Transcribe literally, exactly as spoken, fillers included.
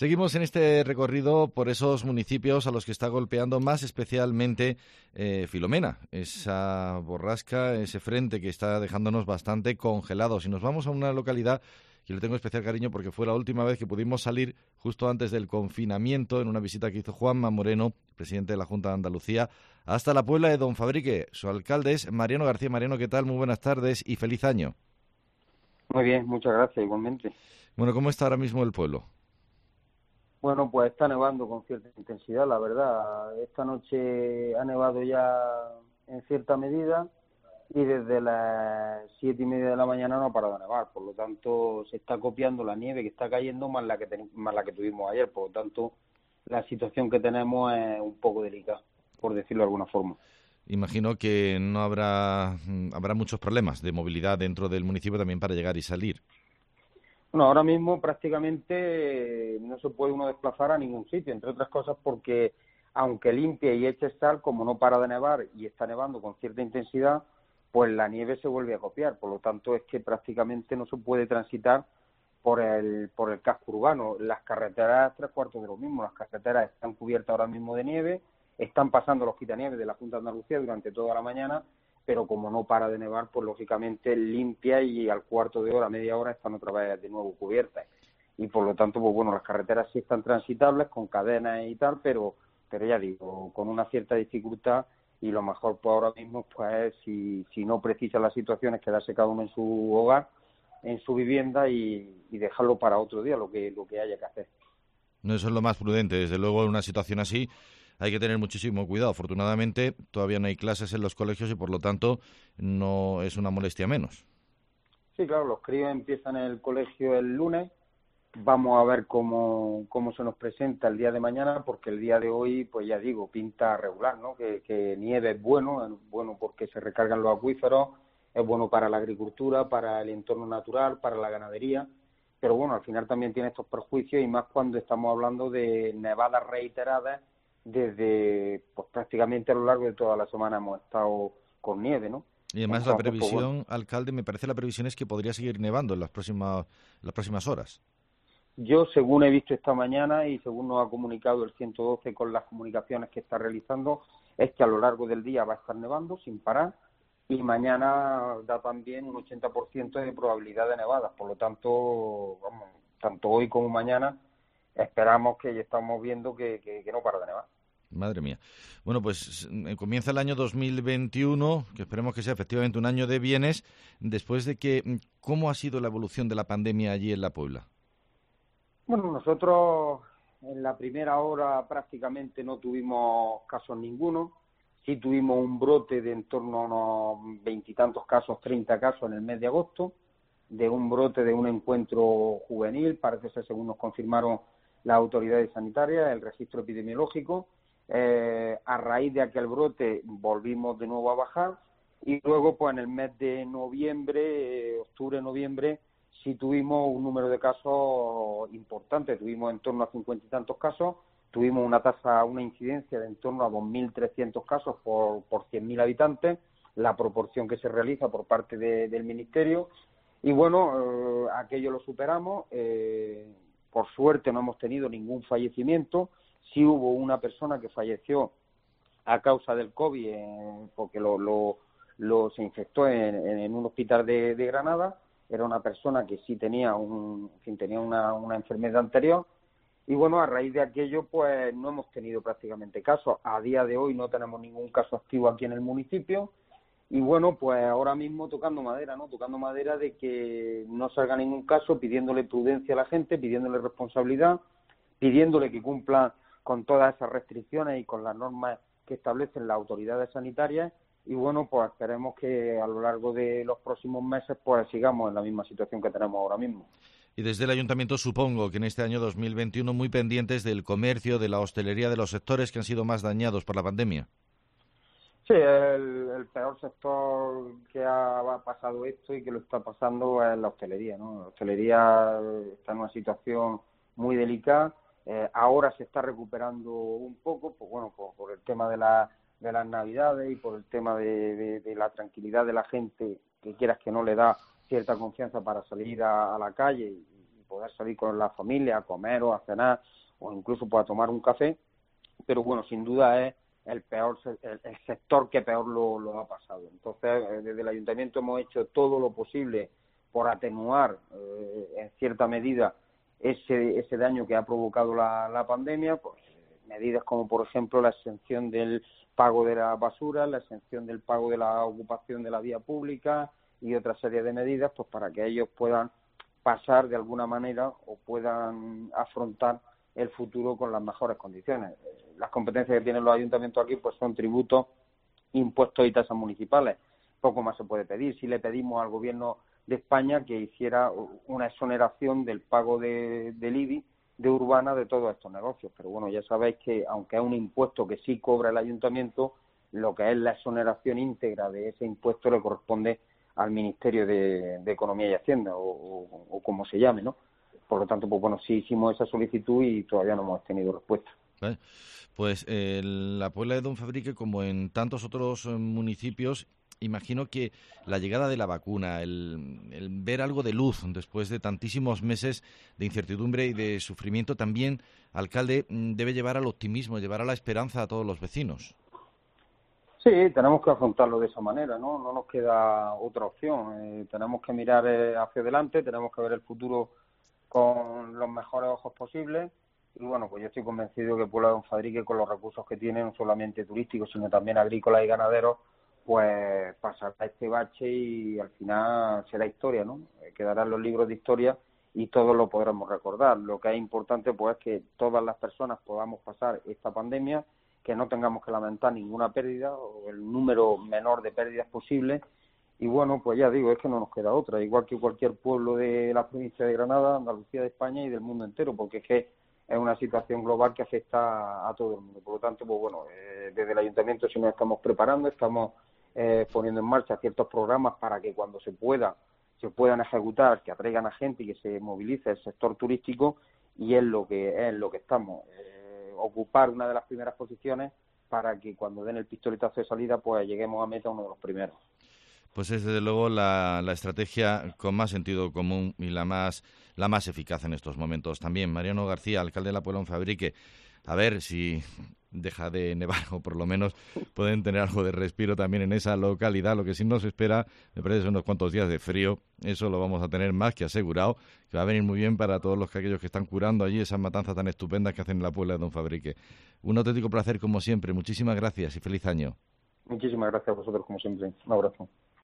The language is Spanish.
Seguimos en este recorrido por esos municipios a los que está golpeando más especialmente eh, Filomena, esa borrasca, ese frente que está dejándonos bastante congelados. Y nos vamos a una localidad que le tengo especial cariño porque fue la última vez que pudimos salir justo antes del confinamiento en una visita que hizo Juanma Moreno, presidente de la Junta de Andalucía, hasta la Puebla de Don Fabrique. Su alcalde es Mariano García. Mariano, ¿qué tal? Muy buenas tardes y feliz año. Muy bien, muchas gracias, igualmente. Bueno, ¿cómo está ahora mismo el pueblo? Bueno, pues está nevando con cierta intensidad, la verdad. Esta noche ha nevado ya en cierta medida y desde las siete y media de la mañana no ha parado de nevar. Por lo tanto, se está copiando la nieve que está cayendo más la que ten- más la que tuvimos ayer. Por lo tanto, la situación que tenemos es un poco delicada, por decirlo de alguna forma. Imagino que no habrá habrá muchos problemas de movilidad dentro del municipio también para llegar y salir. Bueno, ahora mismo prácticamente no se puede uno desplazar a ningún sitio, entre otras cosas porque aunque limpie y eche sal, como no para de nevar y está nevando con cierta intensidad, pues la nieve se vuelve a copiar. Por lo tanto, es que prácticamente no se puede transitar por el por el casco urbano. Las carreteras, tres cuartos de lo mismo, las carreteras están cubiertas ahora mismo de nieve, están pasando los quitanieves de la Junta de Andalucía durante toda la mañana, pero como no para de nevar, pues lógicamente limpia y al cuarto de hora, media hora, están otra vez de nuevo cubiertas. Y por lo tanto, pues bueno, las carreteras sí están transitables, con cadenas y tal, pero pero ya digo, con una cierta dificultad, y lo mejor pues ahora mismo, pues si, si no precisa la situación, es quedarse cada uno en su hogar, en su vivienda y, y dejarlo para otro día, lo que lo que haya que hacer. No, eso es lo más prudente. Desde luego, en una situación así hay que tener muchísimo cuidado. Afortunadamente, todavía no hay clases en los colegios y, por lo tanto, no es una molestia menos. Sí, claro, los críos empiezan el colegio el lunes. Vamos a ver cómo, cómo se nos presenta el día de mañana, porque el día de hoy, pues ya digo, pinta regular, ¿no? Que, que nieve es bueno, es bueno porque se recargan los acuíferos, es bueno para la agricultura, para el entorno natural, para la ganadería, pero bueno, al final también tiene estos perjuicios y más cuando estamos hablando de nevadas reiteradas desde, pues prácticamente a lo largo de toda la semana hemos estado con nieve, ¿no? Y además la Entonces, pues bueno. previsión, alcalde, me parece la previsión es que podría seguir nevando en las próximas, las próximas horas. Yo, según he visto esta mañana y según nos ha comunicado el ciento doce con las comunicaciones que está realizando, es que a lo largo del día va a estar nevando sin parar y mañana da también un ochenta por ciento de probabilidad de nevadas. Por lo tanto, vamos, tanto hoy como mañana esperamos que ya estamos viendo que, que, que no para de nevar. Madre mía. Bueno, pues eh, comienza el año dos mil veintiuno, que esperemos que sea efectivamente un año de bienes, después de que, ¿cómo ha sido la evolución de la pandemia allí en la Puebla? Bueno, nosotros en la primera hora prácticamente no tuvimos casos ninguno. Sí tuvimos un brote de en torno a unos veintitantos casos, treinta casos en el mes de agosto, de un brote de un encuentro juvenil, parece ser según nos confirmaron las autoridades sanitarias, el registro epidemiológico. Eh, a raíz de aquel brote volvimos de nuevo a bajar y luego pues en el mes de noviembre, eh, octubre, noviembre, sí tuvimos un número de casos importante, tuvimos en torno a cincuenta y tantos casos, tuvimos una tasa, una incidencia de en torno a dos mil trescientos casos por, por cien mil habitantes, la proporción que se realiza por parte de, del Ministerio, y bueno, eh, aquello lo superamos, eh, por suerte no hemos tenido ningún fallecimiento, sí hubo una persona que falleció a causa del COVID, eh, porque lo, lo, lo se infectó en, en un hospital de, de Granada. Era una persona que sí tenía un, en fin, tenía una, una enfermedad anterior y bueno, a raíz de aquello pues no hemos tenido prácticamente casos. A día de hoy no tenemos ningún caso activo aquí en el municipio y bueno, pues ahora mismo tocando madera, ¿no? Tocando madera de que no salga ningún caso, pidiéndole prudencia a la gente, pidiéndole responsabilidad, pidiéndole que cumpla con todas esas restricciones y con las normas que establecen las autoridades sanitarias. Y bueno, pues esperemos que a lo largo de los próximos meses pues sigamos en la misma situación que tenemos ahora mismo. Y desde el Ayuntamiento supongo que en este año dos mil veintiuno muy pendientes del comercio, de la hostelería, de los sectores que han sido más dañados por la pandemia. Sí, el, el peor sector que ha, ha pasado esto y que lo está pasando es la hostelería, ¿no? La hostelería está en una situación muy delicada. Eh, ahora se está recuperando un poco, pues bueno, por, por el tema de la de las navidades y por el tema de, de, de la tranquilidad de la gente, que quieras que no le da cierta confianza para salir a, a la calle y, y poder salir con la familia a comer o a cenar o incluso pues a tomar un café, pero bueno, sin duda es el peor el, el sector que peor lo, lo ha pasado. Entonces, desde el Ayuntamiento hemos hecho todo lo posible por atenuar eh, en cierta medida ese ese daño que ha provocado la, la pandemia, pues medidas como por ejemplo la exención del pago de la basura, la exención del pago de la ocupación de la vía pública y otra serie de medidas pues para que ellos puedan pasar de alguna manera o puedan afrontar el futuro con las mejores condiciones. Las competencias que tienen los ayuntamientos aquí pues son tributos, impuestos y tasas municipales. Poco más se puede pedir. Si le pedimos al Gobierno de España que hiciera una exoneración del pago de, del I B I de Urbana de todos estos negocios. Pero bueno, ya sabéis que aunque es un impuesto que sí cobra el ayuntamiento, lo que es la exoneración íntegra de ese impuesto le corresponde al Ministerio de, de Economía y Hacienda, o, o, o como se llame, ¿no? Por lo tanto, pues bueno, sí hicimos esa solicitud y todavía no hemos tenido respuesta. Vale. Pues en la Puebla de Don Fabrique, como en tantos otros municipios, imagino que la llegada de la vacuna, el, el ver algo de luz después de tantísimos meses de incertidumbre y de sufrimiento, también, alcalde, debe llevar al optimismo, llevar a la esperanza a todos los vecinos. Sí, tenemos que afrontarlo de esa manera, ¿no? No nos queda otra opción. Eh, tenemos que mirar eh, hacia adelante, tenemos que ver el futuro con los mejores ojos posibles. Y bueno, pues yo estoy convencido que Puebla de Don Fabrique, con los recursos que tiene, no solamente turísticos, sino también agrícolas y ganaderos, pues pasará este bache y al final será historia, ¿no? Quedarán los libros de historia y todos lo podremos recordar. Lo que es importante pues es que todas las personas podamos pasar esta pandemia, que no tengamos que lamentar ninguna pérdida o el número menor de pérdidas posible. Y bueno, pues ya digo, es que no nos queda otra, igual que cualquier pueblo de la provincia de Granada, Andalucía, de España y del mundo entero, porque es que es una situación global que afecta a todo el mundo. Por lo tanto, pues bueno, eh, desde el Ayuntamiento sí nos estamos preparando, estamos eh, poniendo en marcha ciertos programas para que cuando se pueda, se puedan ejecutar, que atraigan a gente y que se movilice el sector turístico, y es lo que es lo que estamos, eh, ocupar una de las primeras posiciones para que cuando den el pistoletazo de salida, pues lleguemos a meta uno de los primeros. Pues es desde luego la, la estrategia con más sentido común y la más la más eficaz en estos momentos. También Mariano García, alcalde de la Puebla de Don Fabrique, a ver si deja de nevar o por lo menos pueden tener algo de respiro también en esa localidad. Lo que sí nos espera, me parece, son unos cuantos días de frío. Eso lo vamos a tener más que asegurado, que va a venir muy bien para todos los que aquellos que están curando allí esas matanzas tan estupendas que hacen en la Puebla de Don Fabrique. Un auténtico placer como siempre. Muchísimas gracias y feliz año. Muchísimas gracias a vosotros como siempre. Un abrazo.